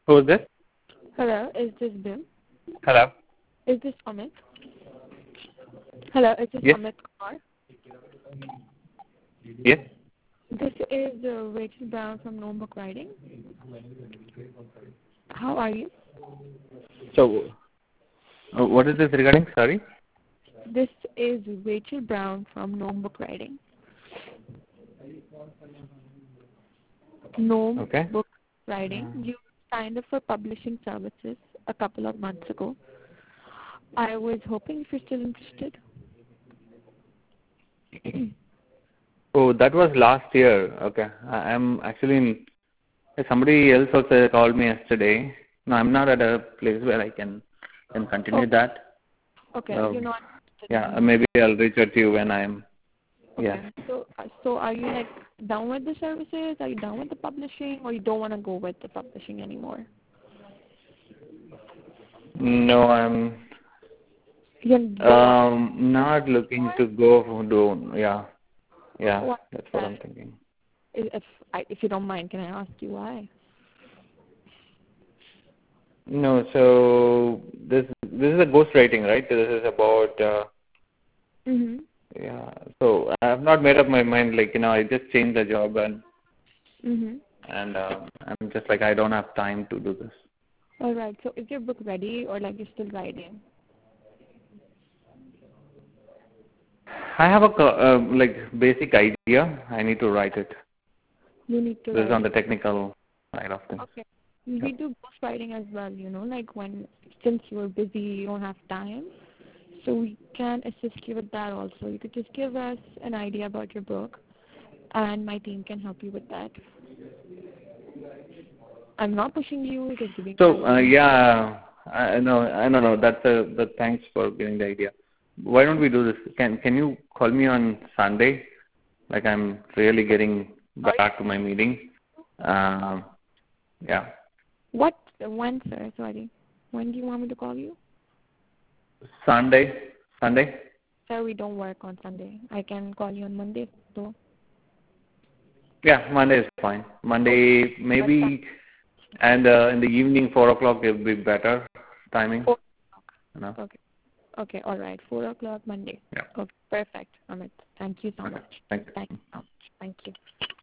Who is this? Hello, is this Bill? Hello. Is this Amit? Hello, is this Yes. Amit Kumar? Yes. This is Rachel Brown from Gnome Book Writing. How are you? So, what is this regarding? Sorry. This is Rachel Brown from Gnome Book Writing. Gnome Okay. Book Writing. You signed up for publishing services a couple of months ago. I was hoping if you're still interested. Oh, that was last year. Okay. I'm actually in. Somebody else also called me yesterday. No, I'm not at a place where I can continue that. Okay, you're not interested Yeah, in. maybe I'll reach out to you when I'm. Okay. Yeah. So are you like done with the services? Are you done with the publishing, or you don't want to go with the publishing anymore? No, I'm You're not looking to go do. Yeah. Yeah. what? That's what I'm thinking. If you don't mind, can I ask you why? No, so this is a ghostwriting, right? This is about. Mhm. Yeah. So I have not made up my mind. Like I just changed the job Mhm. and I'm just like I don't have time to do this. All right. So is your book ready, or like you're still writing? I have a like basic idea. I need to write it. You need to This is write on the it. technical side of things. Okay. Yeah. We do ghostwriting as well. Like since you're busy, you don't have time. So we can assist you with that also. You could just give us an idea about your book, and my team can help you with that. I'm not pushing you, just giving So you. yeah, I know. That thanks for giving the idea. Why don't we do this? Can you call me on Sunday? Like I'm really getting back to my meeting. Yeah. When, sir? Sorry. When do you want me to call you? Sunday. Sir, we don't work on Sunday. I can call you on Monday, though. Yeah, Monday is fine. Monday maybe, and in the evening 4 o'clock it will be better timing. 4 You know. Okay. Okay, all right. 4 o'clock Monday. Yeah. Okay, perfect, Amit. Thank you so Okay. much. Thank you. Thank you so much. Thank you.